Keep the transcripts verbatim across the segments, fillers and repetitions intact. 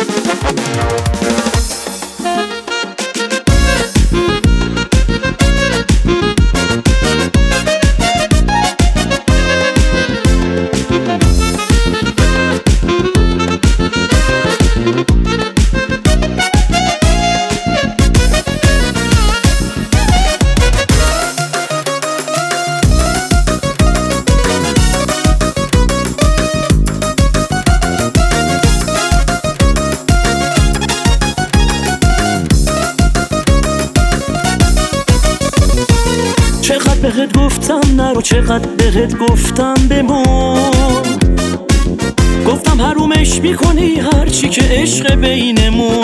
چقدر بهت گفتم نرو، چقدر بهت گفتم بمون. گفتم حرومش میکنی هرچی که عشق بینمون.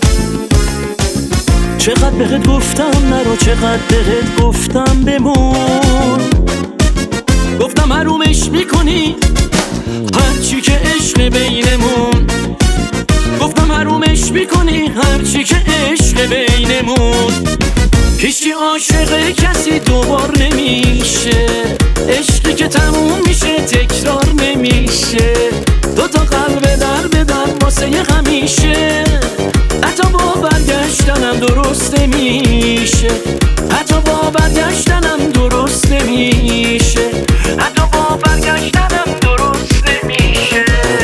چقدر بهت گفتم نرو، چقدر بهت گفتم بمون. گفتم حرومش میکنی هرچی که عشق بینمون. گفتم حرومش میکنی هرچی که عشق بینمون. هیچی عاشق کسی دوبار نمیشه، عشقی که تموم میشه تکرار نمیشه. دو تا قلب در به در واسه همیشه، حتی با برگشتنم درست نمیشه. حتی با برگشتنم درست نمیشه. حتی با برگشتنم درست نمیشه.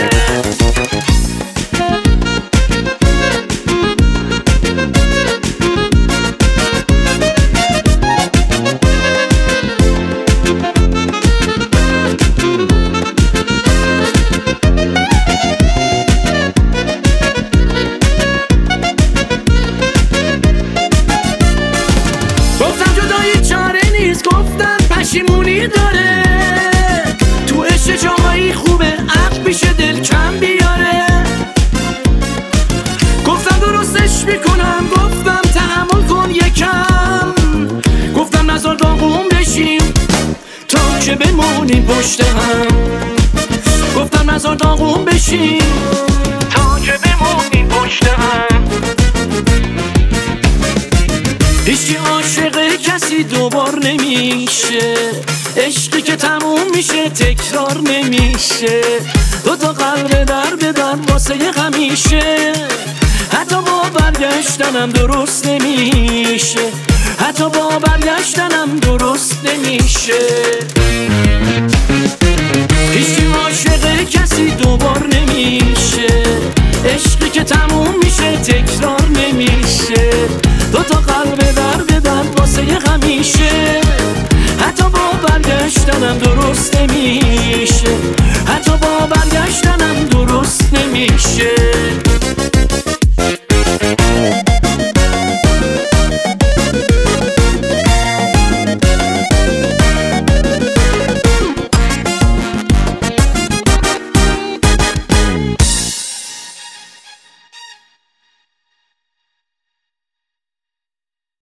گفتن پشیمونی داره، تو عشق جایی خوبه عقل پیشه دل کم بیاره. گفتم درستش میکنم، گفتم تحمل کن یکم. گفتم نزار داغون بشیم تا که بمونیم پشت هم. گفتم نزار داغون بشیم تا که بمونیم پشت هم. هیچی عاشق کسی دوبار نمیشه، عشقی که تموم میشه تکرار نمیشه. دو تا قلب در به در واسه همیشه، حتی با برگشتنم درست نمیشه. حتی با برگشتنم درست نمیشه. هیچی عاشق کسی دوبار نمیشه، عشقی که تموم میشه تکرار نمیشه. دو تا قلب در به در واسه همیشه، حتی با برگشتنم درست نمیشه. حتی با برگشتنم درست نمیشه.